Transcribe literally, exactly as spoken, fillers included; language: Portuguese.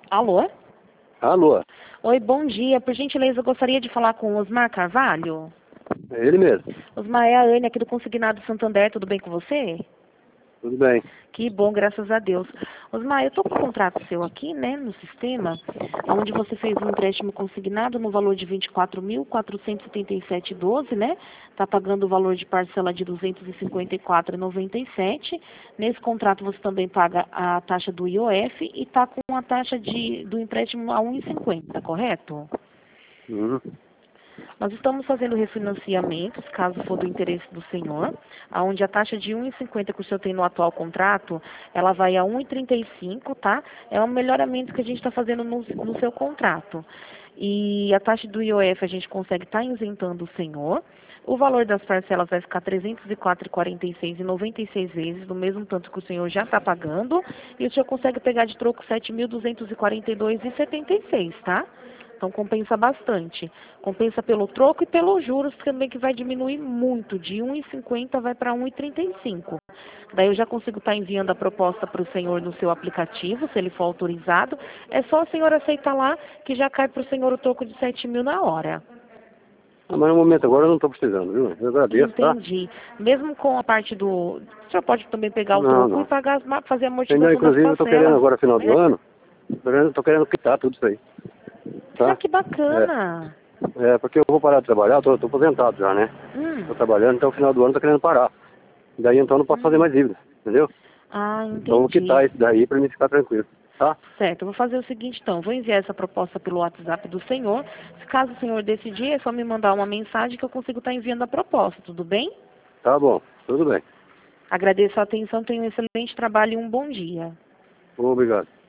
Alô? Alô, Oi, bom dia. Por gentileza, eu gostaria de falar com o Osmar Carvalho. é ele mesmo. Osmar, é a Anne aqui do Consignado Santander, tudo bem com você? Tudo bem. Que bom, graças a Deus. Osmar, eu estou com um contrato seu aqui, né, no sistema, onde você fez um empréstimo consignado no valor de vinte e quatro mil, quatrocentos e setenta e sete vírgula doze, né? Está pagando o valor de parcela de duzentos e cinquenta e quatro reais e noventa e sete centavos. Nesse contrato você também paga a taxa do I O F e está com a taxa de, do empréstimo a um vírgula cinquenta, correto? Uhum. Nós estamos fazendo refinanciamentos, caso for do interesse do senhor, onde a taxa de um vírgula cinquenta que o senhor tem no atual contrato, ela vai a um vírgula trinta e cinco, tá? É um melhoramento que a gente está fazendo no, no seu contrato. E a taxa do I O F a gente consegue estar isentando o senhor. O valor das parcelas vai ficar trezentos e quatro reais e quarenta e seis centavos e noventa e seis vezes, do mesmo tanto que o senhor já está pagando. E o senhor consegue pegar de troco sete mil duzentos e quarenta e dois reais e setenta e seis centavos, tá? Então compensa bastante. Compensa pelo troco e pelos juros também, que vai diminuir muito. De um vírgula cinquenta vai para um vírgula trinta e cinco. Daí eu já consigo estar enviando a proposta para o senhor no seu aplicativo, se ele for autorizado. É só o senhor aceitar lá, que já cai para o senhor o troco de sete mil na hora. Ah, mas no momento agora eu não estou precisando, viu? Eu agradeço, tá? Entendi. Mesmo com a parte do... O senhor pode também pegar o Não, troco e não. pagar as, ma- fazer a Ainda, amortização das inclusive, eu estou querendo parcelas. agora, final do É. ano, tô querendo, tô querendo quitar tudo isso aí, Ah, tá? que É, bacana. é porque eu vou parar de trabalhar, eu tô, tô aposentado já, né? Hum. Tô trabalhando, então no final do ano eu tô querendo parar. Daí então eu não posso fazer Hum. mais dívida, entendeu? Ah, Então eu vou entendi. quitar isso daí para mim ficar tranquilo, tá? Certo, eu vou fazer o seguinte então, vou enviar essa proposta pelo WhatsApp do senhor. Se caso o senhor decidir, é só me mandar uma mensagem que eu consigo estar enviando a proposta, tudo bem? Tá bom, tudo bem. Agradeço a atenção, tenha um excelente trabalho e um bom dia. Obrigado.